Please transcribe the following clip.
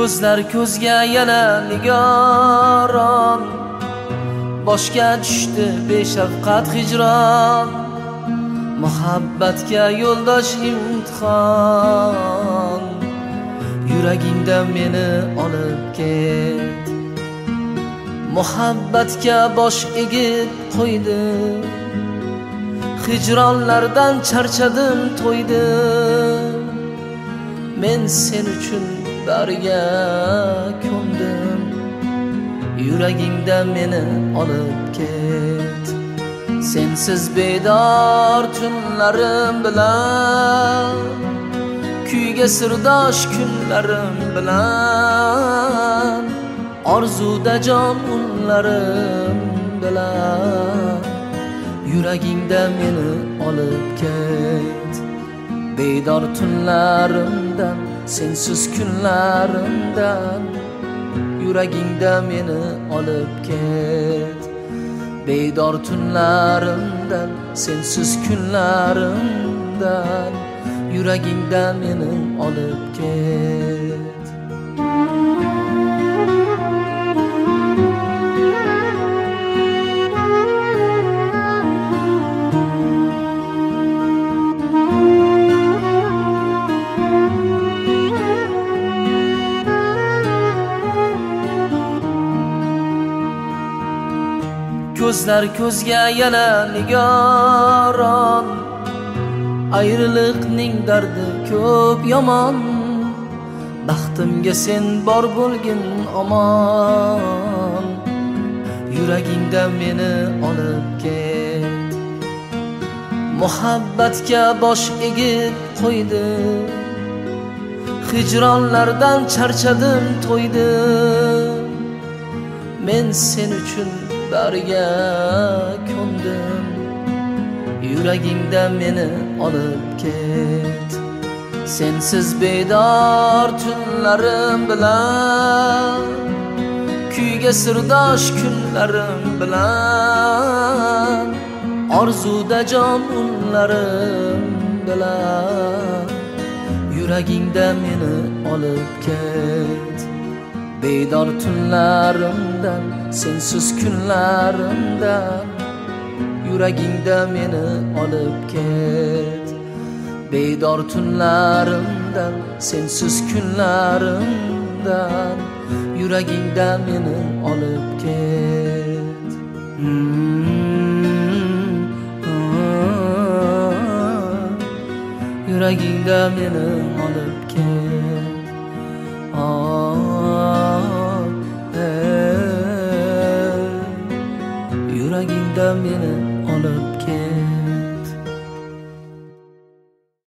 Ko'zlar ko'zga yana nigoron, boshga tushdi beshafqat hijron. Muhabbatga yo'ldosh imtihon, yuragingda meni olib ket. Muhabbatga bosh egib qo'ydim, hijronlardan charchadim, to'ydim. Men sen uchun bariga ko'ndim, yuragingda meni olib ket. Sensiz bedor tunlarim bilan, kuyga sirdosh kunlarim bilan, orzuda jon unlarim bilan, yuragingda meni olib ket. Bedor tunlarimdan, sensiz kunlarimdan, yuragingda meni olib ket. Bedor tunlarimdan, sensiz kunlarimdan, yuragingda meni olib ket. Ko'zlar ko'zga yana nigoron, ayriliqning dardi ko'p yomon. Baxtimga sen bor bo'lgin omon, yuragingda meni olib ket. Muhabbatga bosh egib qo'ydim, hijronlardan charchadim, to'ydim. Men sen uchun bariga ko'ndim, yuragingda meni olib ket. Sensiz bedor tunlarim bilan, kuyga sirdosh kunlarim bilan, orzuda jon unlarim bilan, yuragingda meni olib ket. Bedor tunlarimdan, sensiz kunlarimdan, yuragingda meni olib ket. Bedor tunlarimdan, sensiz kunlarimdan, yuragingda meni olib ket. Yuragingda meni olib ket. Yuragingda meni